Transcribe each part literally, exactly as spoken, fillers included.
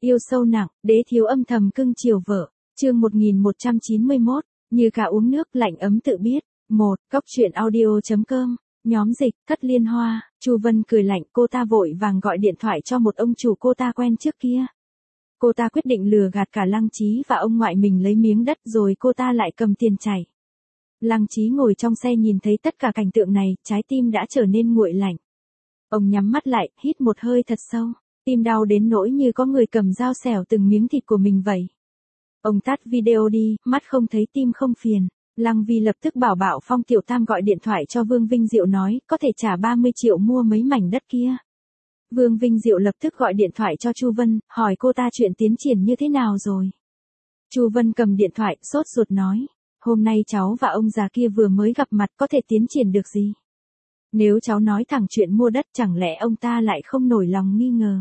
Yêu sâu nặng, đế thiếu âm thầm cưng chiều vợ. Chương một nghìn một trăm chín mươi mốt, như cả uống nước lạnh ấm tự biết. một. Cóc truyện audio chấm com. Nhóm dịch, Thất Liên Hoa. Chu Vân cười lạnh, cô ta vội vàng gọi điện thoại cho một ông chủ cô ta quen trước kia. Cô ta quyết định lừa gạt cả Lăng Chí và ông ngoại mình lấy miếng đất rồi cô ta lại cầm tiền chạy. Lăng Chí ngồi trong xe nhìn thấy tất cả cảnh tượng này, trái tim đã trở nên nguội lạnh. Ông nhắm mắt lại, hít một hơi thật sâu, tim đau đến nỗi như có người cầm dao xẻo từng miếng thịt của mình vậy. Ông tắt video đi, mắt không thấy tim không phiền. Lăng Vi lập tức bảo Bảo Phong Tiểu Tam gọi điện thoại cho Vương Vinh Diệu nói, có thể trả ba mươi triệu mua mấy mảnh đất kia. Vương Vinh Diệu lập tức gọi điện thoại cho Chu Vân, hỏi cô ta chuyện tiến triển như thế nào rồi. Chu Vân cầm điện thoại, sốt ruột nói, hôm nay cháu và ông già kia vừa mới gặp mặt, có thể tiến triển được gì? Nếu cháu nói thẳng chuyện mua đất, chẳng lẽ ông ta lại không nổi lòng nghi ngờ?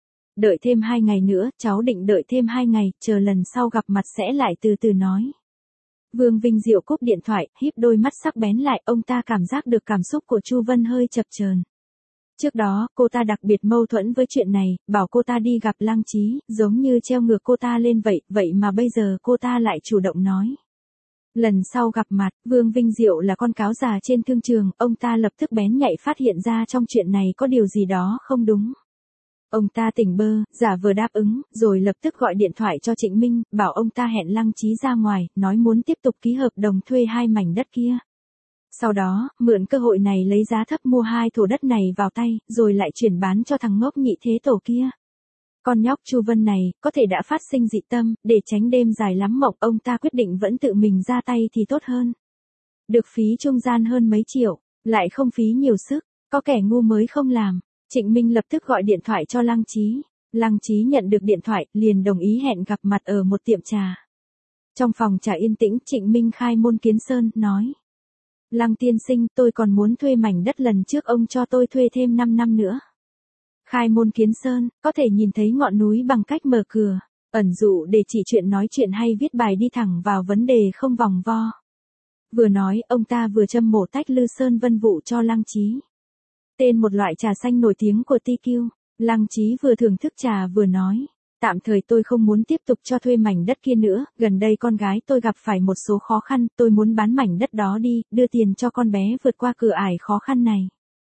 Đợi thêm hai ngày nữa, cháu định đợi thêm hai ngày, chờ lần sau gặp mặt sẽ lại từ từ nói. Vương Vinh Diệu cúp điện thoại, híp đôi mắt sắc bén lại, ông ta cảm giác được cảm xúc của Chu Vân hơi chập chờn. Trước đó, cô ta đặc biệt mâu thuẫn với chuyện này, bảo cô ta đi gặp Lăng Chí, giống như treo ngược cô ta lên vậy, vậy mà bây giờ cô ta lại chủ động nói. Lần sau gặp mặt, Vương Vinh Diệu là con cáo già trên thương trường, ông ta lập tức bén nhạy phát hiện ra trong chuyện này có điều gì đó không đúng. Ông ta tỉnh bơ, giả vờ đáp ứng, rồi lập tức gọi điện thoại cho Trịnh Minh, bảo ông ta hẹn Lăng Chí ra ngoài, nói muốn tiếp tục ký hợp đồng thuê hai mảnh đất kia. Sau đó, mượn cơ hội này lấy giá thấp mua hai thổ đất này vào tay, rồi lại chuyển bán cho thằng ngốc nhị thế tổ kia. Con nhóc Chu Vân này, có thể đã phát sinh dị tâm, để tránh đêm dài lắm mộng, ông ta quyết định vẫn tự mình ra tay thì tốt hơn. Được phí trung gian hơn mấy triệu, lại không phí nhiều sức, có kẻ ngu mới không làm. Trịnh Minh lập tức gọi điện thoại cho Lăng Chí. Lăng Chí nhận được điện thoại, liền đồng ý hẹn gặp mặt ở một tiệm trà. Trong phòng trà yên tĩnh, Trịnh Minh khai môn kiến sơn, nói. Lăng tiên sinh, tôi còn muốn thuê mảnh đất lần trước ông cho tôi thuê thêm năm năm nữa. Khai môn kiến sơn, có thể nhìn thấy ngọn núi bằng cách mở cửa, ẩn dụ để chỉ chuyện nói chuyện hay viết bài đi thẳng vào vấn đề không vòng vo. Vừa nói, ông ta vừa châm mổ tách Lư Sơn Vân Vụ cho Lăng Chí. Tên một loại trà xanh nổi tiếng của tê quy. Lăng Chí vừa thưởng thức trà vừa nói. Tạm thời tôi không muốn tiếp tục cho thuê mảnh đất kia nữa, gần đây con gái tôi gặp phải một số khó khăn, tôi muốn bán mảnh đất đó đi, đưa tiền cho con bé vượt qua cửa ải khó khăn này.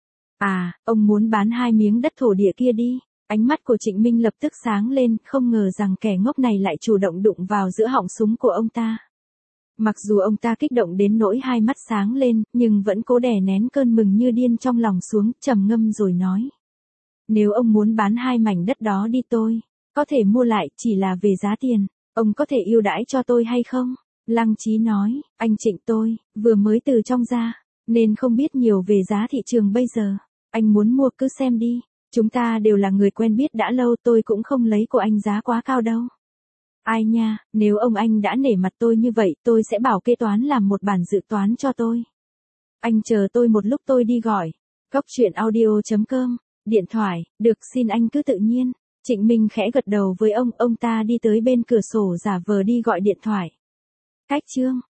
À, ông muốn bán hai miếng đất thổ địa kia đi. Ánh mắt của Trịnh Minh lập tức sáng lên, không ngờ rằng kẻ ngốc này lại chủ động đụng vào giữa họng súng của ông ta. Mặc dù ông ta kích động đến nỗi hai mắt sáng lên, nhưng vẫn cố đè nén cơn mừng như điên trong lòng xuống, trầm ngâm rồi nói. Nếu ông muốn bán hai mảnh đất đó đi tôi có thể mua lại, chỉ là về giá tiền, ông có thể ưu đãi cho tôi hay không? Lăng Chí nói, anh Trịnh tôi, vừa mới từ trong ra, nên không biết nhiều về giá thị trường bây giờ. Anh muốn mua cứ xem đi, chúng ta đều là người quen biết đã lâu, tôi cũng không lấy của anh giá quá cao đâu. Ai nha, nếu ông anh đã nể mặt tôi như vậy, tôi sẽ bảo kế toán làm một bản dự toán cho tôi. Anh chờ tôi một lúc, tôi đi gọi. Cóc truyện audio chấm com. Điện thoại, được, xin anh cứ tự nhiên. Trịnh Minh khẽ gật đầu với ông, ông ta đi tới bên cửa sổ giả vờ đi gọi điện thoại. Cách chương